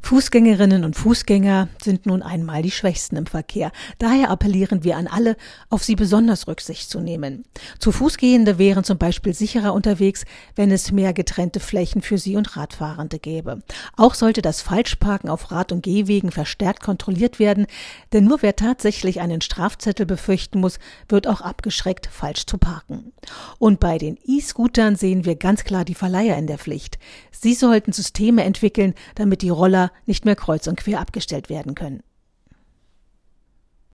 Fußgängerinnen und Fußgänger sind nun einmal die Schwächsten im Verkehr. Daher appellieren wir an alle, auf sie besonders Rücksicht zu nehmen. Zu Fußgehende wären zum Beispiel sicherer unterwegs, wenn es mehr getrennte Flächen für sie und Radfahrende gäbe. Auch sollte das Falschparken auf Rad- und Gehwegen verstärkt kontrolliert werden, denn nur wer tatsächlich einen Strafzettel befürchten muss, wird auch abgeschreckt, falsch zu parken. Und bei den E-Scootern sehen wir ganz klar die Verleiher in der Pflicht. Sie sollten Systeme entwickeln, damit die Roller nicht mehr kreuz und quer abgestellt werden können.